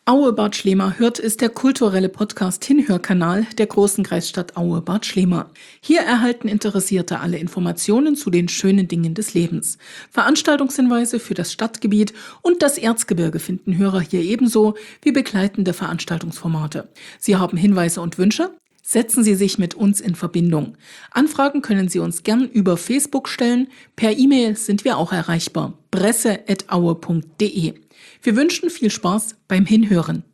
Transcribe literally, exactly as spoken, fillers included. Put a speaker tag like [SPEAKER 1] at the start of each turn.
[SPEAKER 1] Aue-Bad Schlema hört ist der kulturelle Podcast-Hinhörkanal der großen Kreisstadt Aue-Bad Schlema. Hier erhalten Interessierte alle Informationen zu den schönen Dingen des Lebens. Veranstaltungshinweise für das Stadtgebiet und das Erzgebirge finden Hörer hier ebenso wie begleitende Veranstaltungsformate. Sie haben Hinweise und Wünsche? Setzen Sie sich mit uns in Verbindung. Anfragen können Sie uns gern über Facebook stellen. Per E-Mail sind wir auch erreichbar. presse at aue punkt de. Wir wünschen viel Spaß beim Hinhören.